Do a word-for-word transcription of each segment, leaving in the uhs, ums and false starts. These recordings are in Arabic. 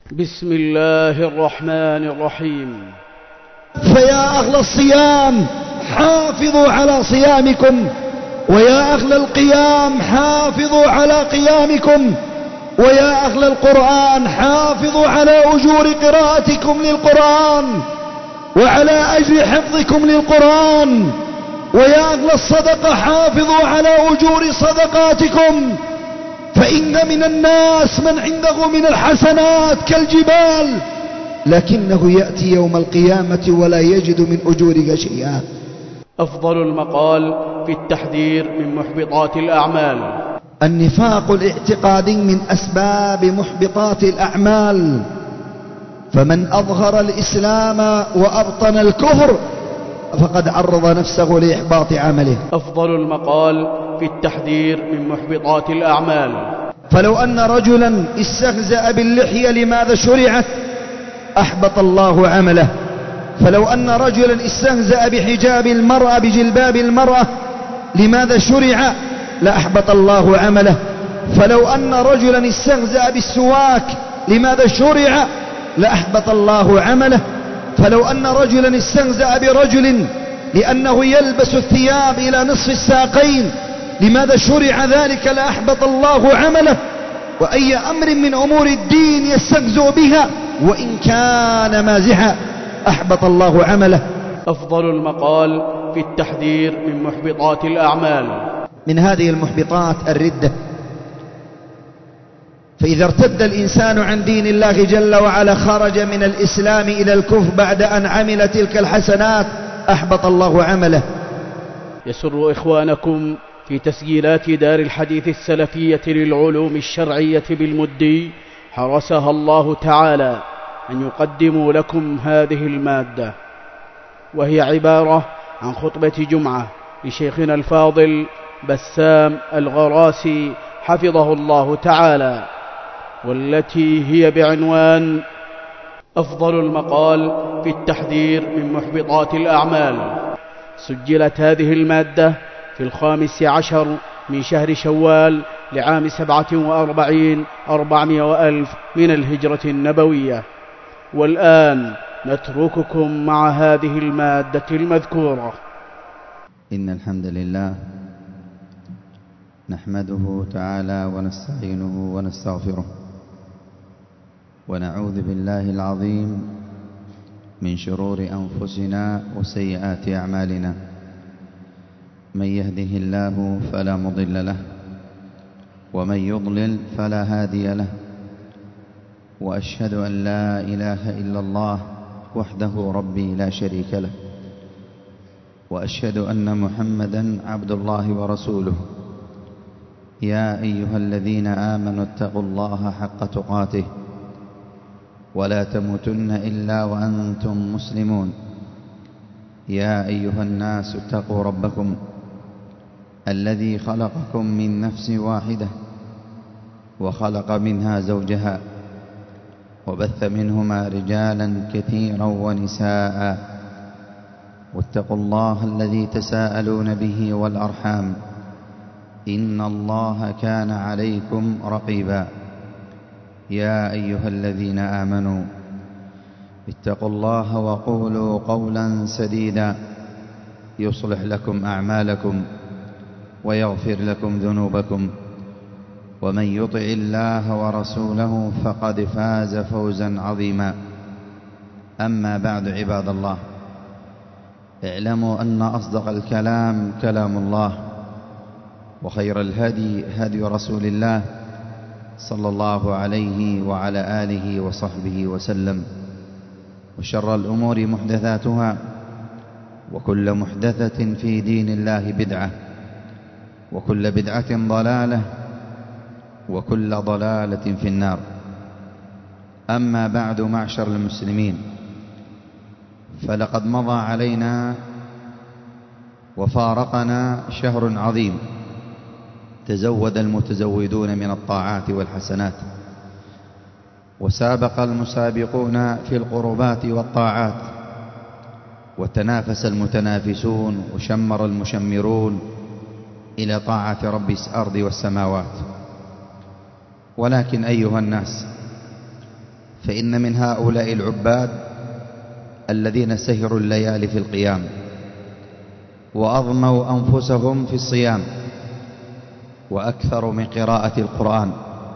بسم الله الرحمن الرحيم. فيا أهل الصيام حافظوا على صيامكم، ويا أهل القيام حافظوا على قيامكم، ويا أهل القرآن حافظوا على أجور قراءتكم للقرآن وعلى أجر حفظكم للقرآن، ويا أهل الصدقة حافظوا على أجور صدقاتكم، فإن من الناس من عنده من الحسنات كالجبال لكنه يأتي يوم القيامة ولا يجد من أجورك شيئا. أفضل المقال في التحذير من محبطات الأعمال. النفاق الاعتقادي من أسباب محبطات الأعمال، فمن أظهر الإسلام وأبطن الكفر فقد عرض نفسه لإحباط عمله. أفضل المقال في التحذير من محبطات الأعمال. فلو أن رجلا استهزأ باللحية لماذا شرعت أحبط الله عمله. فلو أن رجلا استهزأ بحجاب المرأة بجلباب المرأة لماذا شرع لأحبط الله عمله. فلو أن رجلا استهزأ بالسواك لماذا شرع لأحبط الله عمله. فلو أن رجلا استهزأ برجل لأنه يلبس الثياب إلى نصف الساقين لماذا شرع ذلك لأحبط الله عمله. وأي أمر من أمور الدين يستهزئ بها وإن كان مازحا أحبط الله عمله. أفضل المقال في التحذير من محبطات الأعمال. من هذه المحبطات الردة، فإذا ارتد الإنسان عن دين الله جل وعلا خرج من الإسلام إلى الكفر بعد أن عمل تلك الحسنات أحبط الله عمله. يسر إخوانكم في تسجيلات دار الحديث السلفية للعلوم الشرعية بالمدي حرسها الله تعالى أن يقدموا لكم هذه المادة، وهي عبارة عن خطبة جمعة لشيخنا الفاضل بسام الغراسي حفظه الله تعالى، والتي هي بعنوان أفضل المقال في التحذير من محبطات الأعمال. سجلت هذه المادة في الخامس عشر من شهر شوال لعام سبعة وأربعين أربعمائة وألف من الهجرة النبوية. والآن نترككم مع هذه المادة المذكورة. إن الحمد لله نحمده تعالى ونستعينه ونستغفره، ونعوذ بالله العظيم من شرور أنفسنا وسيئات أعمالنا. من يهده الله فلا مضل له، ومن يضلل فلا هادي له، وأشهد أن لا إله إلا الله وحده ربي لا شريك له، وأشهد أن محمدا عبد الله ورسوله. يا أيها الذين آمنوا اتقوا الله حق تقاته ولا تموتن إلا وأنتم مسلمون. يا أيها الناس اتقوا ربكم الذي خلقكم من نفس واحدة وخلق منها زوجها وبث منهما رجالا كثيرا ونساء، واتقوا الله الذي تساءلون به والأرحام إن الله كان عليكم رقيبا. يا أيها الذين آمنوا اتقوا الله وقولوا قولا سديدا يصلح لكم أعمالكم ويغفر لكم ذنوبكم، ومن يطع الله ورسوله فقد فاز فوزا عظيما. أما بعد، عباد الله، اعلموا أن أصدق الكلام كلام الله، وخير الهدي هدي رسول الله صلى الله عليه وعلى آله وصحبه وسلم، وشر الأمور محدثاتها، وكل محدثة في دين الله بدعة، وكل بدعة ضلالة، وكل ضلالة في النار. أما بعد، معشر المسلمين، فلقد مضى علينا وفارقنا شهر عظيم تزود المتزودون من الطاعات والحسنات، وسابق المسابقون في القربات والطاعات، وتنافس المتنافسون وشمر المشمرون إلى طاعة رب الأرض والسماوات. ولكن أيها الناس، فإن من هؤلاء العباد الذين سهروا الليالي في القيام وأضموا أنفسهم في الصيام وأكثروا من قراءة القرآن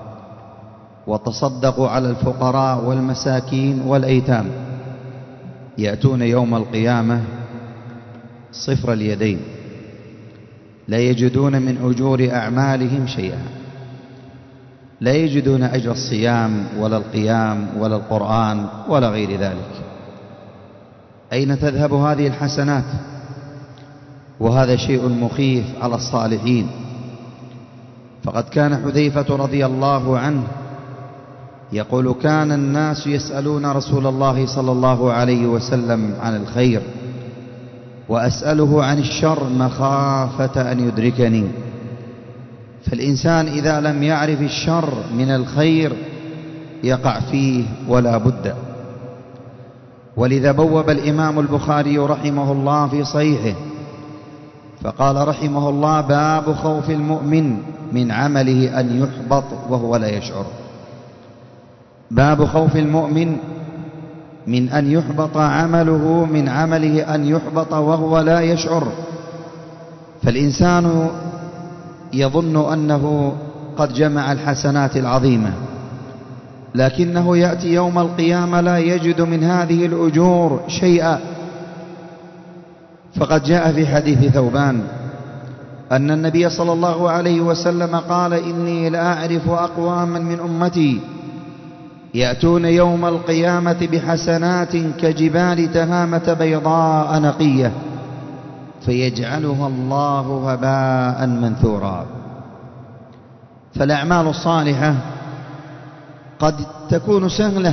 وتصدقوا على الفقراء والمساكين والأيتام، يأتون يوم القيامة صفر اليدين لا يجدون من أجور أعمالهم شيئا، لا يجدون أجر الصيام ولا القيام ولا القرآن ولا غير ذلك. أين تذهب هذه الحسنات؟ وهذا شيء مخيف على الصالحين. فقد كان حذيفة رضي الله عنه يقول: كان الناس يسألون رسول الله صلى الله عليه وسلم عن الخير وأسأله عن الشر مخافة أن يدركني. فالإنسان إذا لم يعرف الشر من الخير يقع فيه ولا بد. ولذا بوب الإمام البخاري رحمه الله في صحيحه فقال رحمه الله: باب خوف المؤمن من عمله أن يحبط وهو لا يشعر. باب خوف المؤمن من أن يحبط عمله من عمله أن يحبط وهو لا يشعر. فالإنسان يظن أنه قد جمع الحسنات العظيمة، لكنه يأتي يوم القيامة لا يجد من هذه الأجور شيئا. فقد جاء في حديث ثوبان أن النبي صلى الله عليه وسلم قال: إني لأعرف أقواما من أمتي يأتون يوم القيامة بحسنات كجبال تهامة بيضاء نقية فيجعلها الله هباء منثورا. فالأعمال الصالحة قد تكون سهلة،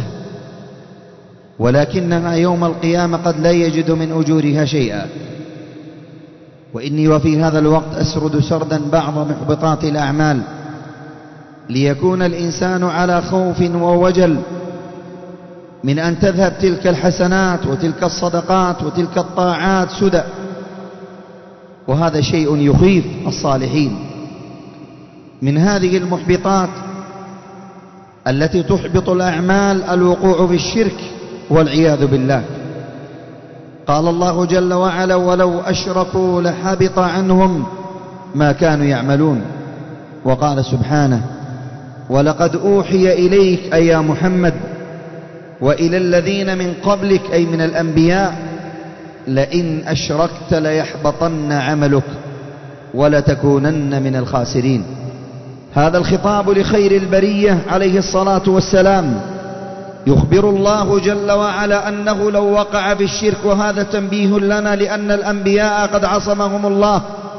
ولكنها يوم القيامة قد لا يجد من أجورها شيئا. وإني وفي هذا الوقت أسرد سردا بعض محبطات الأعمال ليكون الإنسان على خوف ووجل من أن تذهب تلك الحسنات وتلك الصدقات وتلك الطاعات سدى، وهذا شيء يخيف الصالحين. من هذه المحبطات التي تحبط الأعمال الوقوع في الشرك والعياذ بالله. قال الله جل وعلا: ولو أشركوا لحبط عنهم ما كانوا يعملون. وقال سبحانه: ولقد أوحي إليك أي يا محمد وإلى الذين من قبلك أي من الأنبياء لئن أشركت ليحبطن عملك ولتكونن من الخاسرين. هذا الخطاب لخير البرية عليه الصلاة والسلام. يخبر الله جل وعلا أنه لو وقع في الشرك، وهذا تنبيه لنا لأن الأنبياء قد عصمهم الله.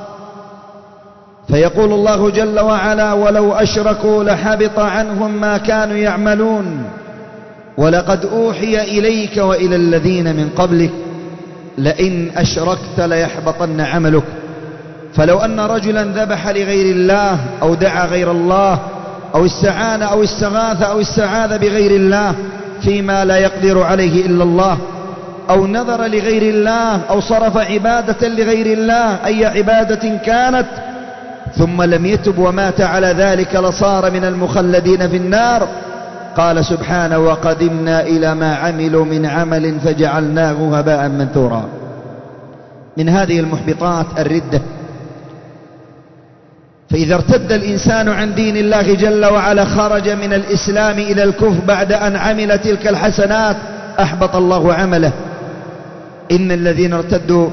فيقول الله جل وعلا: ولو أشركوا لحبط عنهم ما كانوا يعملون ولقد أوحي إليك وإلى الذين من قبلك لئن أشركت ليحبطن عملك. فلو أن رجلا ذبح لغير الله أو دعا غير الله أو استعان أو استغاث أو استعاذ بغير الله فيما لا يقدر عليه إلا الله، أو نذر لغير الله أو صرف عبادة لغير الله أي عبادة كانت ثم لم يتب ومات على ذلك لصار من المخلدين في النار. قال سبحانه: وقدمنا إلى ما عملوا من عمل فجعلناه هباء منثورا. من هذه المحبطات الردة. فإذا ارتد الإنسان عن دين الله جل وعلا خرج من الإسلام إلى الكفر بعد أن عمل تلك الحسنات أحبط الله عمله. إن الذين ارتدوا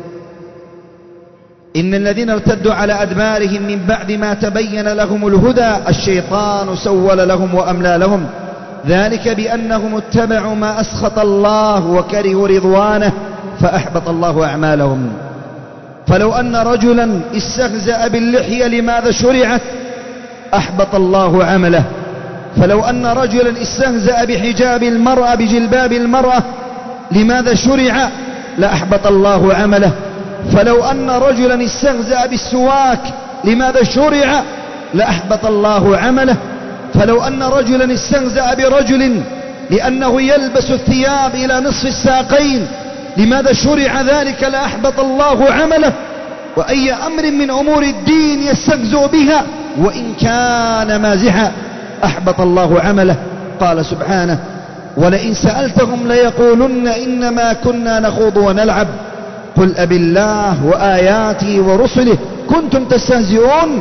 إن الذين ارتدوا على أدبارهم من بعد ما تبين لهم الهدى الشيطان سول لهم وأملى لهم، ذلك بأنهم اتبعوا ما أسخط الله وكرهوا رضوانه فأحبط الله أعمالهم. فلو أن رجلا استهزأ باللحية لماذا شرعت أحبط الله عمله. فلو أن رجلا استهزأ بحجاب المرأة بجلباب المرأة لماذا شرع لأحبط الله عمله. فلو أن رجلا استهزأ بالسواك لماذا شرع لأحبط الله عمله. فلو أن رجلا استهزأ برجل لأنه يلبس الثياب إلى نصف الساقين لماذا شرع ذلك لأحبط الله عمله. وأي أمر من أمور الدين يستهزئ بها وإن كان مازحا أحبط الله عمله. قال سبحانه: ولئن سألتهم ليقولن إنما كنا نخوض ونلعب قل أب الله وآياته ورسله كنتم تستهزئون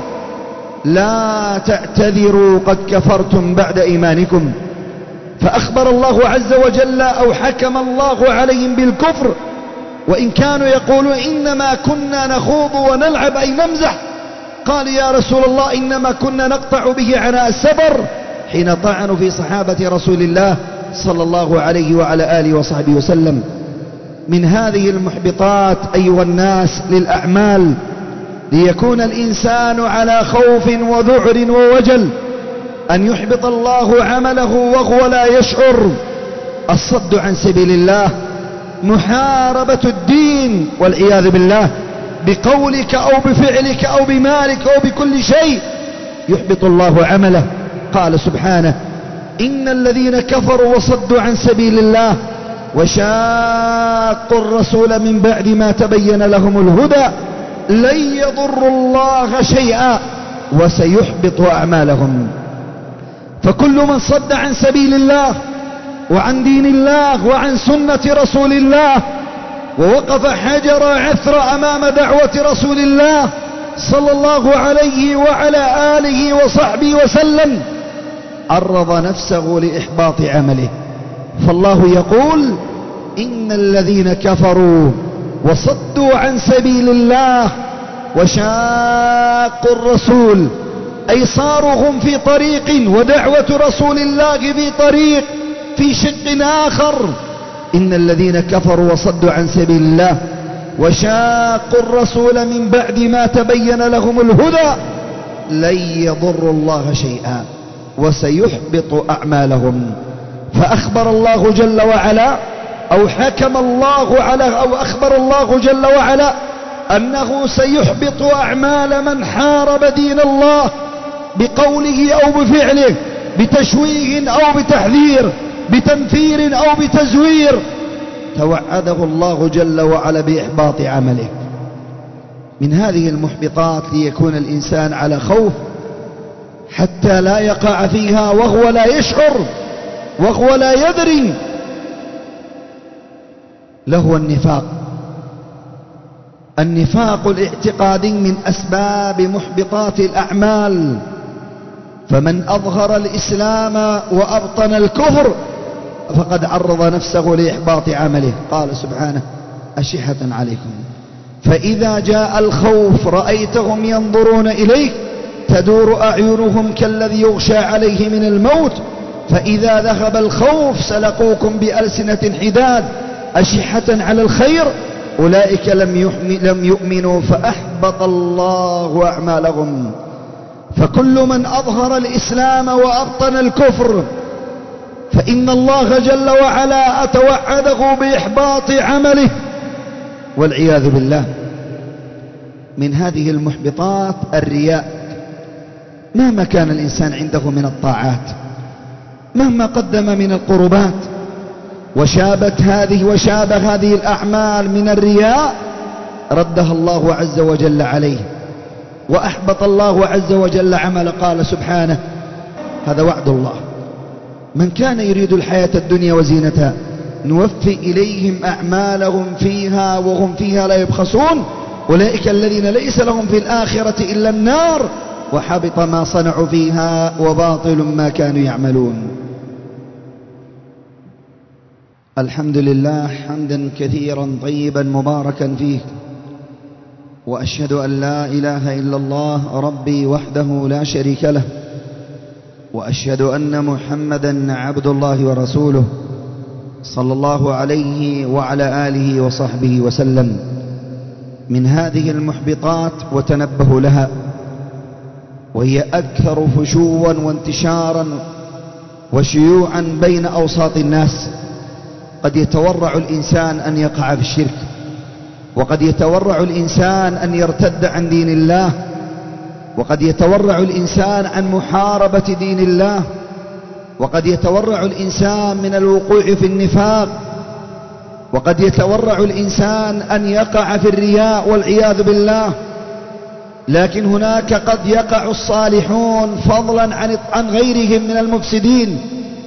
لا تعتذروا قد كفرتم بعد إيمانكم. فأخبر الله عز وجل أو حكم الله عليهم بالكفر، وإن كانوا يقولون إنما كنا نخوض ونلعب أي نمزح، قال يا رسول الله إنما كنا نقطع به عناء السفر، حين طعنوا في صحابة رسول الله صلى الله عليه وعلى آله وصحبه وسلم. من هذه المحبطات أيها الناس للأعمال ليكون الإنسان على خوف وذعر ووجل أن يحبط الله عمله وهو لا يشعر: الصد عن سبيل الله، محاربة الدين والعياذ بالله بقولك أو بفعلك أو بمالك أو بكل شيء يحبط الله عمله. قال سبحانه: إن الذين كفروا وصدوا عن سبيل الله وشاقوا الرسول من بعد ما تبين لهم الهدى لن يضروا الله شيئا وسيحبط أعمالهم. فكل من صد عن سبيل الله وعن دين الله وعن سنة رسول الله ووقف حجر عثر أمام دعوة رسول الله صلى الله عليه وعلى آله وصحبه وسلم عرض نفسه لإحباط عمله. فالله يقول: إن الذين كفروا وصدوا عن سبيل الله وشاقوا الرسول، أي صاروا هم في طريق ودعوة رسول الله في طريق في شق آخر. إن الذين كفروا وصدوا عن سبيل الله وشاقوا الرسول من بعد ما تبين لهم الهدى لن يضروا الله شيئا وسيحبط أعمالهم. فأخبر الله جل وعلا أو حكم الله على أو أخبر الله جل وعلا أنه سيحبط أعمال من حارب دين الله بقوله أو بفعله، بتشويه أو بتحذير، بتنفير أو بتزوير. توعده الله جل وعلا بإحباط عمله. من هذه المحبطات ليكون الإنسان على خوف حتى لا يقع فيها وهو لا يشعر وهو لا يدري، لهو النفاق. النفاق الاعتقادي من أسباب محبطات الأعمال. فمن أظهر الإسلام وأبطن الكفر فقد عرض نفسه لإحباط عمله. قال سبحانه: أشحة عليكم فإذا جاء الخوف رأيتهم ينظرون إليك تدور أعينهم كالذي يغشى عليه من الموت فإذا ذهب الخوف سلقوكم بألسنة حداد أشحة على الخير أولئك لم يؤمنوا فأحبط الله أعمالهم. فكل من أظهر الإسلام وأبطن الكفر فإن الله جل وعلا أتوعده بإحباط عمله والعياذ بالله. من هذه المحبطات الرياء. مهما كان الإنسان عنده من الطاعات، مهما قدم من القربات، وشابت هذه وشاب هذه الأعمال من الرياء ردها الله عز وجل عليه وأحبط الله عز وجل عمل. قال سبحانه: هذا وعد الله، من كان يريد الحياة الدنيا وزينتها نوفي إليهم أعمالهم فيها وهم فيها لا يبخسون أولئك الذين ليس لهم في الآخرة إلا النار وحبط ما صنعوا فيها وباطل ما كانوا يعملون. الحمد لله حمدا كثيرا طيبا مباركا فيه، وأشهد أن لا إله إلا الله ربي وحده لا شريك له، وأشهد أن محمدا عبد الله ورسوله صلى الله عليه وعلى آله وصحبه وسلم. من هذه المحبطات وتنبهوا لها، وهي أكثر فشوا وانتشارا وشيوعا بين أوساط الناس. قد يتورع الإنسان أن يقع في الشرك، وقد يتورع الإنسان أن يرتد عن دين الله، وقد يتورع الإنسان عن محاربة دين الله، وقد يتورع الإنسان من الوقوع في النفاق، وقد يتورع الإنسان أن يقع في الرياء والعياذ بالله. لكن هناك قد يقع الصالحون فضلا عن عن غيرهم من المفسدين،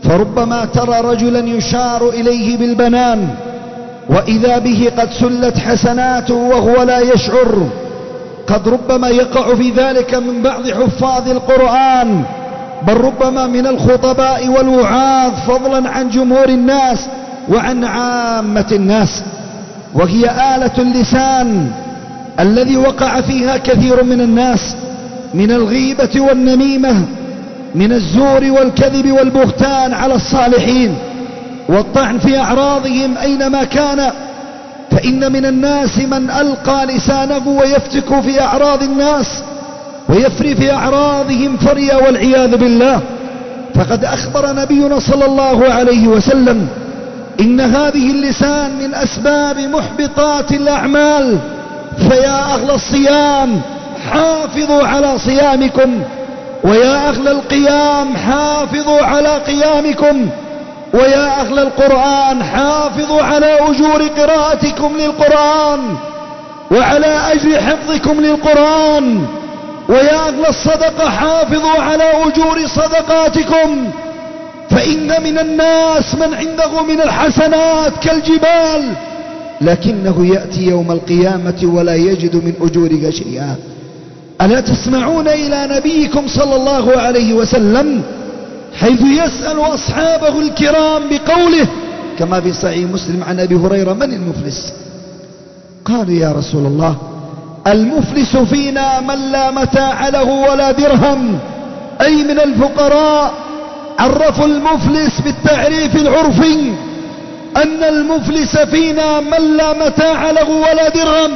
فربما ترى رجلا يشار إليه بالبنان وإذا به قد سلت حسناته وهو لا يشعر. قد ربما يقع في ذلك من بعض حفاظ القرآن، بل ربما من الخطباء والوعاظ، فضلا عن جمهور الناس وعن عامة الناس. وهي آلة اللسان الذي وقع فيها كثير من الناس من الغيبة والنميمة، من الزور والكذب والبهتان على الصالحين، والطعن في أعراضهم أينما كان. فإن من الناس من ألقى لسانه ويفتك في أعراض الناس ويفري في أعراضهم فريا والعياذ بالله. فقد أخبر نبينا صلى الله عليه وسلم إن هذه اللسان من أسباب محبطات الأعمال. فيا أهل الصيام حافظوا على صيامكم، ويا أهل القيام حافظوا على قيامكم، ويا أهل القرآن حافظوا على أجور قراءتكم للقرآن وعلى أجر حفظكم للقرآن، ويا أهل الصدقة حافظوا على أجور صدقاتكم. فإن من الناس من عنده من الحسنات كالجبال، لكنه يأتي يوم القيامة ولا يجد من أجورك شيئا. ألا تسمعون إلى نبيكم صلى الله عليه وسلم حيث يسأل أصحابه الكرام بقوله كما في صحيح مسلم عن أبي هريرة: من المفلس؟ قالوا: يا رسول الله، المفلس فينا من لا متاع له ولا درهم، أي من الفقراء. عرفوا المفلس بالتعريف العرفي أن المفلس فينا من لا متاع له ولا درهم.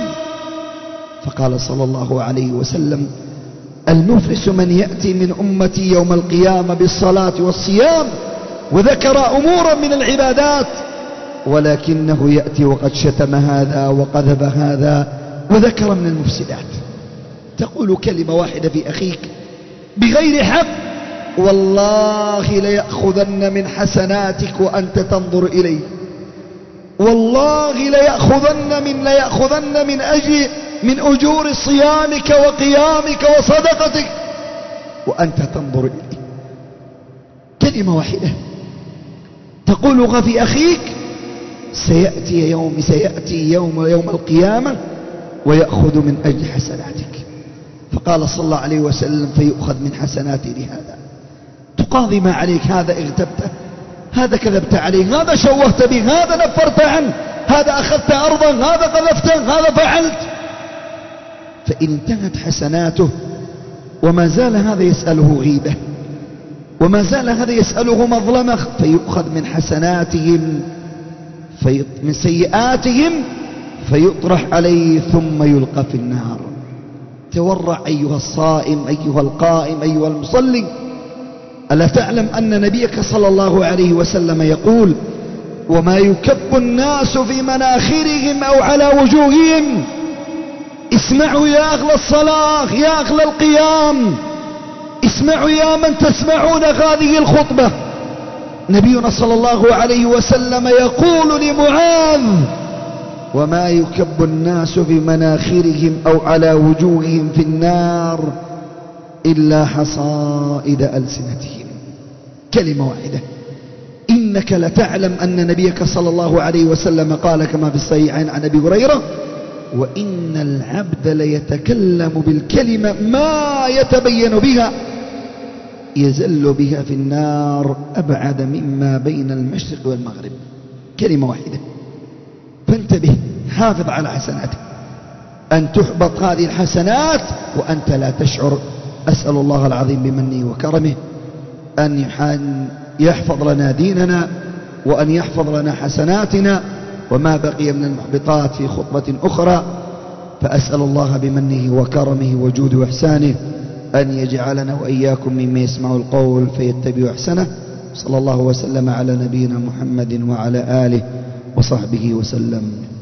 فقال صلى الله عليه وسلم: المفلس من يأتي من أمتي يوم القيامة بالصلاة والصيام، وذكر أمورا من العبادات، ولكنه يأتي وقد شتم هذا وقذف هذا وذكر من المفسدات. تقول كلمة واحدة في أخيك بغير حق، والله ليأخذن من حسناتك وأنت تنظر إليه، والله ليأخذن من ليأخذن من أجل من أجور صيامك وقيامك وصدقتك وأنت تنظر إليه. كلمة واحدة تقولها في أخيك، سيأتي يوم سيأتي يوم يوم القيامة ويأخذ من أجل حسناتك. فقال صلى الله عليه وسلم: فيؤخذ من حسناتي لهذا. تقاضي ما عليك، هذا اغتبته، هذا كذبت عليه، هذا شوهت به، هذا نفرت عنه، هذا أخذت أرضا، هذا قذفته، هذا فعلت. فإن انتهت حسناته وما زال هذا يسأله غيبة، وما زال هذا يسأله مظلمة، فيؤخذ من حسناتهم في من سيئاتهم فيطرح عليه ثم يلقى في النار. تورع أيها الصائم، أيها القائم، أيها المصلي. ألا تعلم أن نبيك صلى الله عليه وسلم يقول: وما يكب الناس في مناخرهم أو على وجوههم. اسمعوا يا أهل الصلاة، يا أهل القيام، اسمعوا يا من تسمعون هذه الخطبة. نبينا صلى الله عليه وسلم يقول لمعاذ: وما يكب الناس في مناخرهم أو على وجوههم في النار إلا حصائد ألسنتهم. كلمة واحدة. إنك لتعلم أن نبيك صلى الله عليه وسلم قال كما في الصحيحين عن أبي هريرة: وإن العبد ليتكلم بالكلمة ما يتبين بها يزل بها في النار أبعد مما بين المشرق والمغرب. كلمة واحدة. فانتبه، حافظ على حسناتك، أن تحبط هذه الحسنات وأنت لا تشعر. أسأل الله العظيم بمنه وكرمه أن يحفظ لنا ديننا، وأن يحفظ لنا حسناتنا، وما بقي من المحبطات في خطبة أخرى. فأسأل الله بمنه وكرمه وجوده وإحسانه أن يجعلنا وإياكم ممن يسمع القول فيتبع أحسنه. صلى الله وسلم على نبينا محمد وعلى آله وصحبه وسلم.